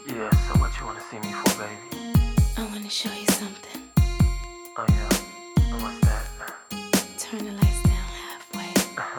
Yeah, so what you wanna see me for, baby? I want to show you something. Oh yeah, and what's that? Turn the lights down halfway.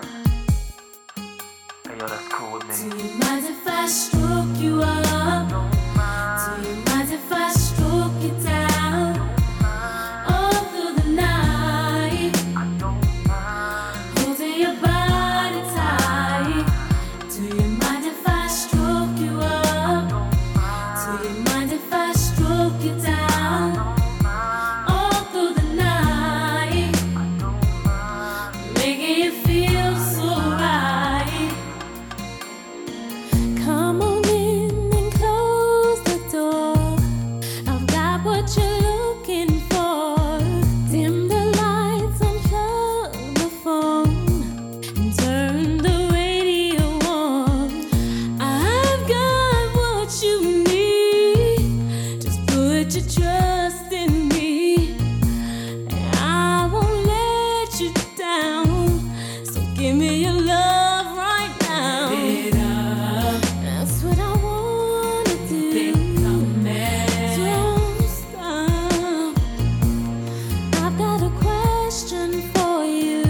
Hey yo, that's cool with me. Do you mind if I stroke you up? Do you mind if I stroke you down? All through the night, holding your body tight. Do you mind if I stroke you up? Do you mind if I stroke you down? All through the night, making you feel so right. Come on in and close the door. I've got what you're looking for. Dim the lights, unplug the phone, and turn the radio on. I've got what you need. Just put your trust in me, and I won't let you down. So give me your love right now. That's what I wanna do. Don't stop. I've got a question for you.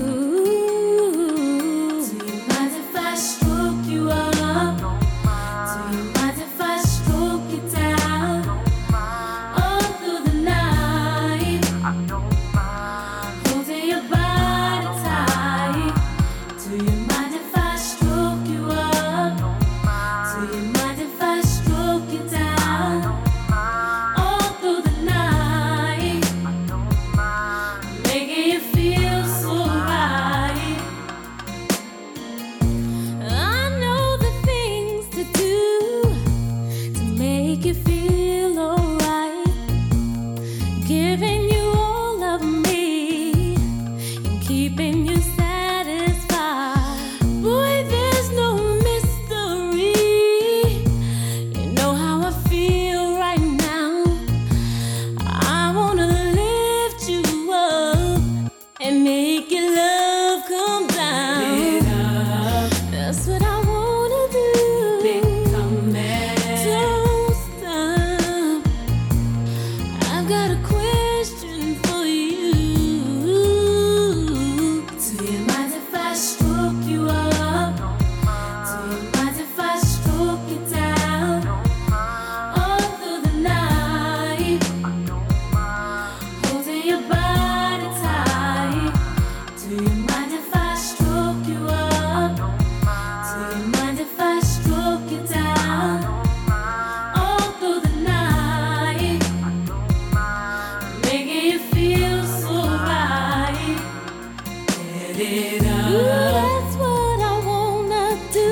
Do you mind if I stroke you up? Do you mind if I stroke you down? All through the night, holding your body tight. Do you mind if I stroke you up? Do you mind if I stroke you down? All through the night, making you feel so right. I know the things to do to make you feel alright. Giving you all of me and keeping you satisfied. Boy, there's no mystery. You know how I feel right now. I wanna lift you up and make your love come down. That's what I wanna do. Don't stop. I've got a question for you. Do you mind if I stroke you up? Do you mind if I stroke you down? All through the night, holding your body tight. Do you mind if I stroke you up? Do you mind if I stroke you down? All through the night, making you feel so right. Ooh, that's what I wanna do.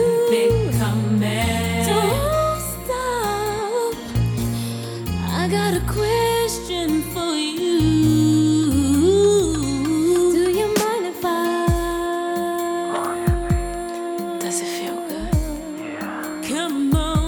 Don't stop. I got a question for you. Do you mind if I? Does it feel good? Yeah. Come on.